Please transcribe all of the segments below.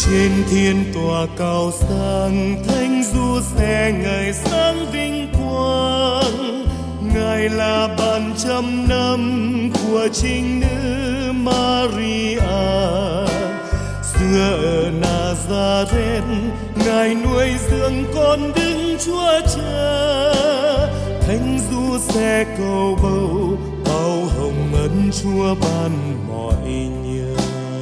Trên thiên tòa cao sang, thánh du xe ngày sáng vinh quang. Ngài là bạn trăm năm của trinh nữ Maria. Xưa ở Nazareth, Ngài nuôi dưỡng con Đức Chúa Cha. Thánh du xe cầu bầu, bao hồng ân Chúa ban mọi nhờ.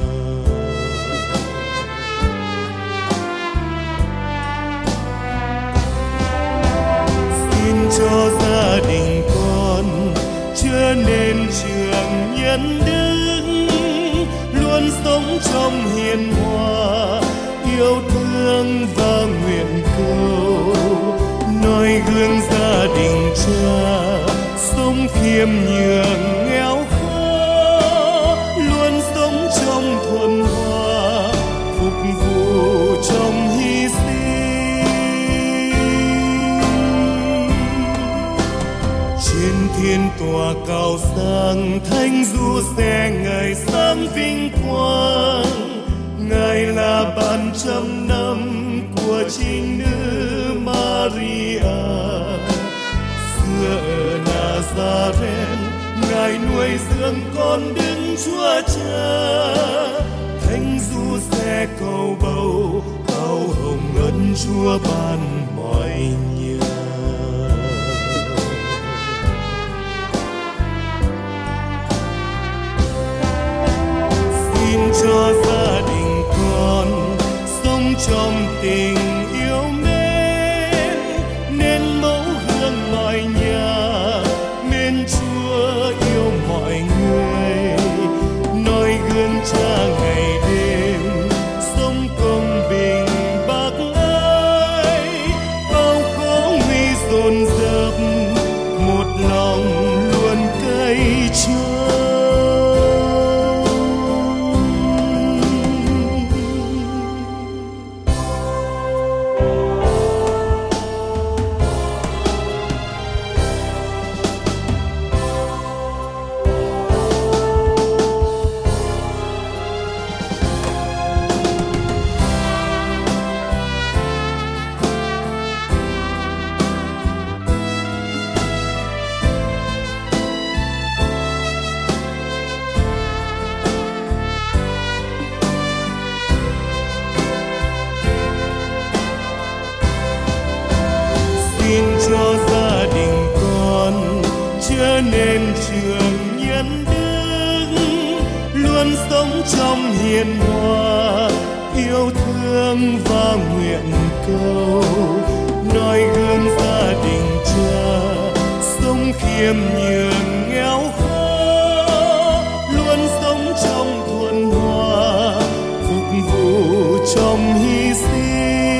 Xin cho gia đình con trở nên trường nhân đức, luôn sống trong hiền hòa, yêu thương và nguyện cầu. Noi gương gia đình cha, sống khiêm nhường nghèo khó, luôn sống trong thuần hòa, phục vụ trong hy sinh. Trên thiên tòa cao sang, thánh du xe ngày sáng vinh quang. Ngài là bạn trăm năm của trinh nữ Maria. Xưa ở Nazareth, Ngài nuôi dưỡng con Đức Chúa Cha. Thánh du xe cầu bầu, bao hồng ân Chúa ban mọi nhờ. Xin cho gia đình con sống trong tình yêu mến, nên mẫu gương mọi nhà, mến Chúa yêu mọi người. Noi gương cha ngày đêm, sống công bình bác ái. Bao khó nguy dồn dập, một lòng luôn cậy Chúa. Xin cho gia đình con trở nên trường nhân đức, luôn sống trong hiền hòa, yêu thương và nguyện cầu. Noi gương gia đình cha, sống khiêm nhường nghèo khó, luôn sống trong thuần hòa, phục vụ trong hy sinh.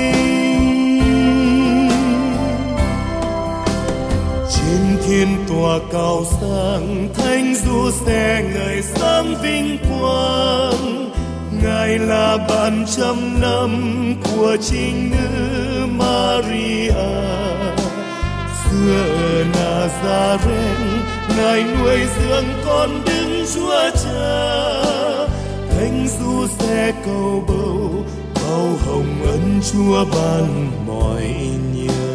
Thiên tòa cao sang, thánh du xe ngày sáng vinh quang. Ngài là bạn trăm năm của trinh nữ Maria. Xưa ở Nazareth, Ngài nuôi dưỡng con Đức Chúa Cha. Thánh du xe cầu bầu, bao hồng ân Chúa ban mọi nhờ.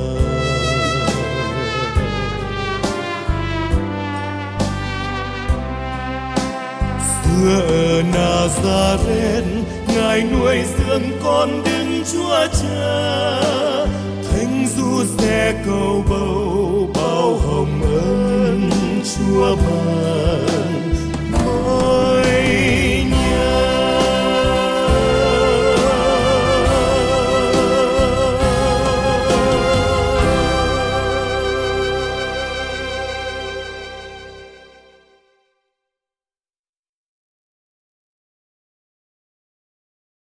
Xưa ở Nazareth, Ngài nuôi dưỡng con Đức Chúa Cha. Thánh du xe cầu bầu, bao hồng ân Chúa ban.